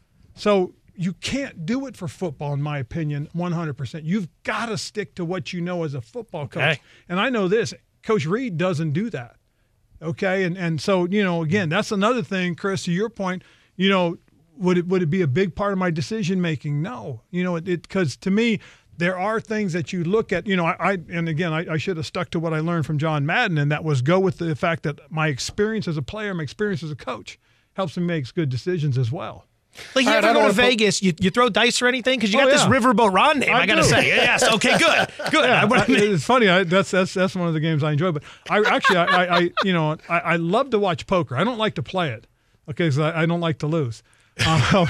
Speaker 11: So you can't do it for football, in my opinion, one hundred percent. You've got to stick to what you know as a football coach.
Speaker 5: Okay.
Speaker 11: And I know this. Coach Reed doesn't do that. Okay? And and so, you know, again, that's another thing, Chris, to your point, you know, would it would it be a big part of my decision-making? No. You know, it because to me, there are things that you look at, you know, I, I and again, I, I should have stuck to what I learned from John Madden, and that was go with the fact that my experience as a player, my experience as a coach helps me make good decisions as well.
Speaker 5: Like, you
Speaker 3: All right,
Speaker 5: ever
Speaker 3: I
Speaker 5: go
Speaker 3: don't
Speaker 5: to
Speaker 3: wanna
Speaker 5: Vegas, you, you throw dice or anything? Because you
Speaker 11: Oh,
Speaker 5: got this
Speaker 11: yeah.
Speaker 5: Riverboat Ron name, I,
Speaker 11: I
Speaker 5: got to
Speaker 11: do.
Speaker 5: say. Yes, okay, good, good.
Speaker 11: Yeah,
Speaker 5: I,
Speaker 11: I- it's funny. I, that's that's that's one of the games I enjoy. But I actually, I, I, I you know, I, I love to watch poker. I don't like to play it, okay, because I, I don't like to lose. Um,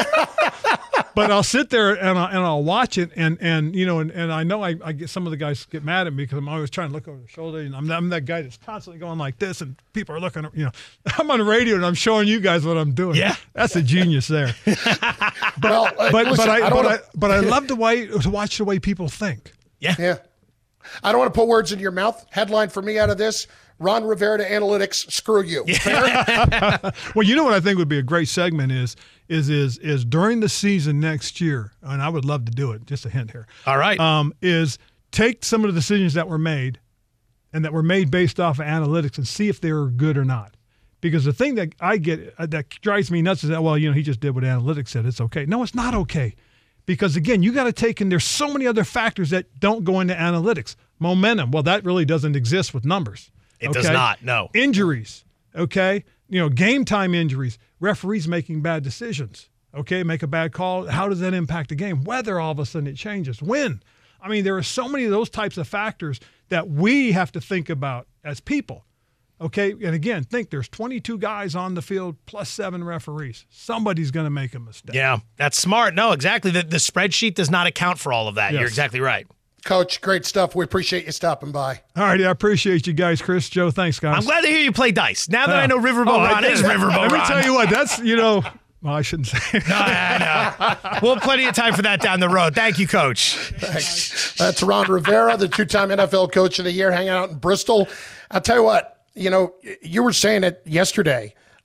Speaker 11: but I'll sit there and I, and I'll watch it, and and you know, and, and I know I, I get some of the guys get mad at me because I'm always trying to look over their shoulder, and I'm I'm that guy that's constantly going like this, and people are looking. You know, I'm on the radio and I'm showing you guys what I'm doing.
Speaker 5: Yeah.
Speaker 11: That's a genius there. But
Speaker 3: Well, uh,
Speaker 11: but
Speaker 3: listen,
Speaker 11: but I,
Speaker 3: I don't
Speaker 11: but,
Speaker 3: wanna-
Speaker 11: I but I love the way to watch the way people think.
Speaker 3: Yeah. I don't want to put words in your mouth. Headline for me out of this, Ron Rivera to analytics, screw you. Fair?
Speaker 11: Well, you know what I think would be a great segment is is is is during the season next year, and I would love to do it. Just a hint here.
Speaker 5: All right.
Speaker 11: Um, is take some of the decisions that were made, and that were made based off of analytics, and see if they were good or not. Because the thing that I get uh, that drives me nuts is that, well, you know, he just did what analytics said. It's okay. No, it's not okay. Because, again, you got to take in, there's so many other factors that don't go into analytics. Momentum, well, that really doesn't exist with numbers.
Speaker 5: It does not, no.
Speaker 11: Injuries, okay? You know, game time injuries, referees making bad decisions, okay? Make a bad call. How does that impact the game? Weather, all of a sudden, it changes. When? I mean, there are so many of those types of factors that we have to think about as people. Okay, and again, think there's twenty-two guys on the field plus seven referees. Somebody's going to make a mistake.
Speaker 5: Yeah, that's smart. No, exactly. The, the spreadsheet does not account for all of that.
Speaker 11: Yes.
Speaker 5: You're exactly right.
Speaker 3: Coach, great stuff. We appreciate you stopping by.
Speaker 11: All right, I appreciate you guys, Chris, Joe. Thanks, guys.
Speaker 5: I'm glad to hear you play dice. Now that
Speaker 11: Yeah.
Speaker 5: I know Riverboat
Speaker 11: Oh, I
Speaker 5: Ron
Speaker 11: did.
Speaker 5: is Riverboat
Speaker 11: Let
Speaker 5: Ron.
Speaker 11: me tell you what, that's, you know, well, I shouldn't say.
Speaker 5: No, I know. We'll have plenty of time for that down the road. Thank you, Coach.
Speaker 3: Thanks. That's Ron Rivera, the two-time N F L Coach of the Year, hanging out in Bristol. I'll tell you what, you know, you were saying it yesterday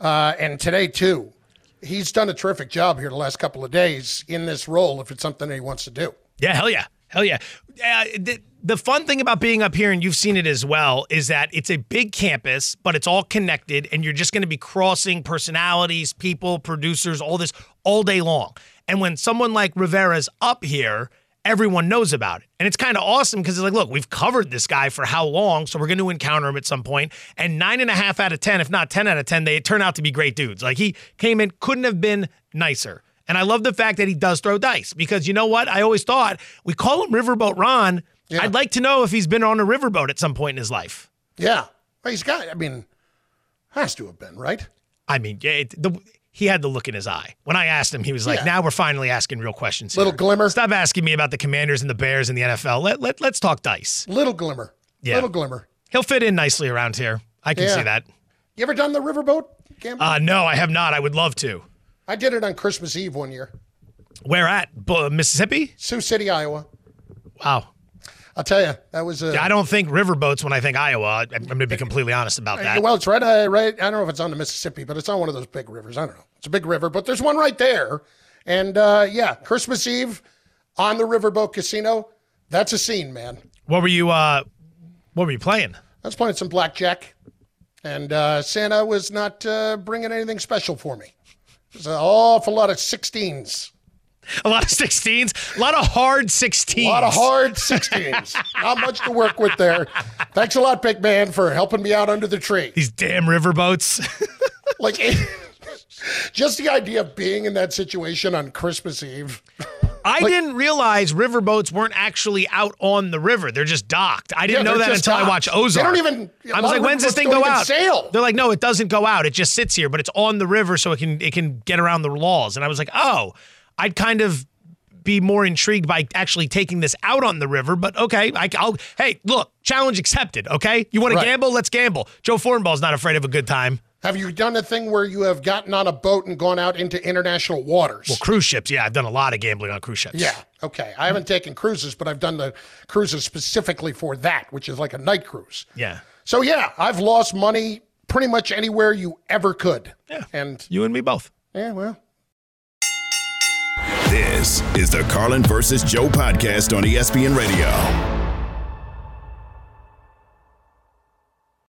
Speaker 3: uh, and today too. He's done a terrific job here the last couple of days in this role if it's something that he wants to do.
Speaker 5: Yeah, hell yeah. Hell yeah. Uh, the, the fun thing about being up here, and you've seen it as well, is that it's a big campus, but it's all connected, and you're just going to be crossing personalities, people, producers, all this all day long. And when someone like Rivera's up here, everyone knows about it. And it's kind of awesome because it's like, look, we've covered this guy for how long, so we're going to encounter him at some point. And nine and a half out of ten, if not ten out of ten, they turn out to be great dudes. Like, he came in, couldn't have been nicer. And I love the fact that he does throw dice because you know what? I always thought, we call him Riverboat Ron. Yeah. I'd like to know if he's been on a riverboat at some point in his life.
Speaker 3: Yeah. Well, he's got, I mean, has to have been, right?
Speaker 5: I mean, yeah, it, the, he had the look in his eye. When I asked him, he was like, yeah. Now we're finally asking real questions here.
Speaker 3: Little glimmer.
Speaker 5: Stop asking me about the Commanders and the Bears and the N F L. Let, let, let's talk dice.
Speaker 3: Little glimmer. Yeah. Little glimmer.
Speaker 5: He'll fit in nicely around here. I can yeah. see that.
Speaker 3: You ever done the riverboat gambling?
Speaker 5: Uh, no, I have not. I would love to.
Speaker 3: I did it on Christmas Eve one year.
Speaker 5: Where at? B- Mississippi?
Speaker 3: Sioux City, Iowa.
Speaker 5: Wow.
Speaker 3: I'll tell you, that was a...
Speaker 5: I don't think riverboats when I think Iowa. I'm going to be completely honest about that.
Speaker 3: Well, it's right, uh, right, I don't know if it's on the Mississippi, but it's on one of those big rivers. I don't know. It's a big river, but there's one right there. And, uh, yeah, Christmas Eve on the Riverboat Casino, that's a scene, man.
Speaker 5: What were you, uh, what were you playing?
Speaker 3: I was playing some blackjack, and uh, Santa was not uh, bringing anything special for me. There's an awful lot of sixteens.
Speaker 5: A lot of sixteens? A lot of hard sixteens.
Speaker 3: A lot of hard sixteens. Not much to work with there. Thanks a lot, big man, for helping me out under the tree.
Speaker 5: These damn riverboats.
Speaker 3: Like, just the idea of being in that situation on Christmas Eve.
Speaker 5: I
Speaker 3: like,
Speaker 5: didn't realize riverboats weren't actually out on the river. They're just docked. I didn't
Speaker 3: yeah,
Speaker 5: know that until
Speaker 3: docked.
Speaker 5: I watched Ozark.
Speaker 3: They don't even.
Speaker 5: I was like, when's this thing go out?
Speaker 3: Sail.
Speaker 5: They're like, no, it doesn't go out. It just sits here, but it's on the river so it can it can get around the laws. And I was like, oh, I'd kind of be more intrigued by actually taking this out on the river, but okay, I, I'll, hey, look, challenge accepted, okay? You want
Speaker 3: Right.
Speaker 5: to gamble? Let's gamble. Joe Fortenball's not afraid of a good time.
Speaker 3: Have you done a thing where you have gotten on a boat and gone out into international waters?
Speaker 5: Well, cruise ships, yeah, I've done a lot of gambling on cruise ships.
Speaker 3: Yeah, okay. I haven't taken cruises, but I've done the cruises specifically for that, which is like a night cruise.
Speaker 5: Yeah.
Speaker 3: So yeah, I've lost money pretty much anywhere you ever could.
Speaker 5: Yeah.
Speaker 3: And
Speaker 5: you and me both.
Speaker 3: Yeah, well.
Speaker 2: This is the Carlin versus Joe podcast on E S P N Radio.